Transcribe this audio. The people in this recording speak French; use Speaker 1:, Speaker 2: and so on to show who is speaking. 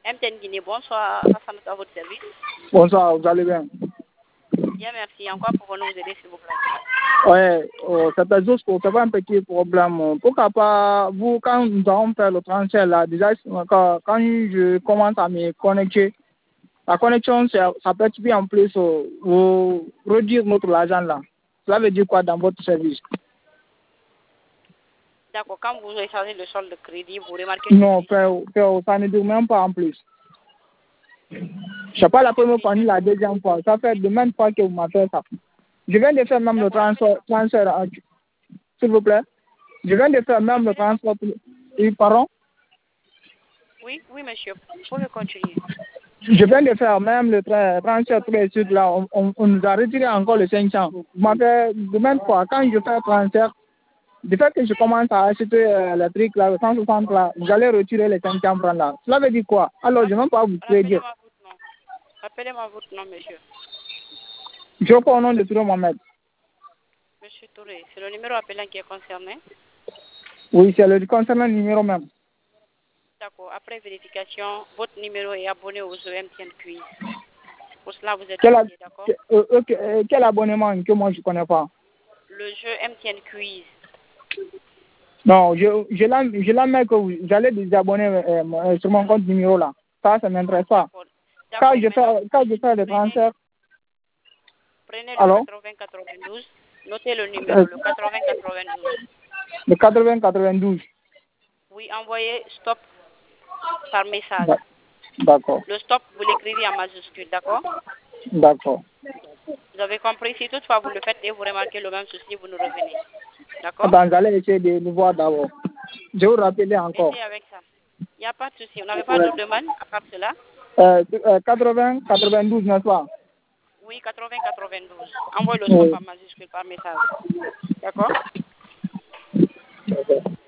Speaker 1: MTN Guinée, bonsoir, Hassan, à votre service.
Speaker 2: Bonsoir, vous allez bien?
Speaker 1: Bien, merci. En quoi pouvons-nous vous aider, s'il vous plaît?
Speaker 2: Oui, c'est juste pour savoir un petit problème. Pourquoi pas, vous, quand nous allons faire le transfert, là, déjà, quand je commence à me connecter, la connexion, ça peut être bien en plus, vous réduire notre argent, là. Cela veut dire quoi dans votre service?
Speaker 1: D'accord, quand vous rechargez le solde de crédit, vous remarquez...
Speaker 2: Non, ça ne dure même pas en plus. C'est pas la première fois ni la deuxième fois. Ça fait de même fois que vous m'avez fait ça. Je viens de faire même le transfert, s'il vous plaît. Je viens de faire même le transfert. Oui, pardon?
Speaker 1: Oui, monsieur. Vous pouvez continuer.
Speaker 2: Je viens de faire même le transfert tous les suites là. On nous a retiré encore les 500. Vous m'avez de même fois, quand je fais le transfert, du fait que je commence à acheter le truc là, le 160 là, vous allez retirer les 500 francs là. Cela veut dire quoi? Alors, je ne vais pas vous prédire.
Speaker 1: Rappelez-moi votre nom, monsieur.
Speaker 2: Je crois au nom de Touré Mohamed.
Speaker 1: Monsieur Touré, c'est le numéro appelant qui est concerné?
Speaker 2: Oui, c'est le concernant le numéro même.
Speaker 1: D'accord. Après vérification, votre numéro est abonné au jeu MTN Quiz. Pour cela, vous êtes d'accord?
Speaker 2: Quel abonnement que moi je ne connais pas?
Speaker 1: Le jeu MTN Quiz.
Speaker 2: Non, je l'admets que vous allez désabonner sur mon compte numéro là. Ça ne m'intéresse pas. Quand je fais le transfert.
Speaker 1: Prenez le 80-92. Notez le numéro, le 80-92.
Speaker 2: Le 80-92.
Speaker 1: Oui, envoyez stop par message.
Speaker 2: D'accord.
Speaker 1: Le stop, vous l'écrivez en majuscule, d'accord?
Speaker 2: D'accord.
Speaker 1: Vous avez compris? Si toutefois vous le faites et vous remarquez le même souci, vous nous revenez. D'accord?
Speaker 2: Attends, j'allais essayer de nous voir d'abord. Je vous rappelle encore.
Speaker 1: Essayez avec ça. Il n'y a pas de souci. Vous n'avez pas de demande à part cela?
Speaker 2: 80-92, n'est-ce pas?
Speaker 1: Oui, 80-92. Envoyez le stop en majuscule par message. D'accord?
Speaker 2: D'accord.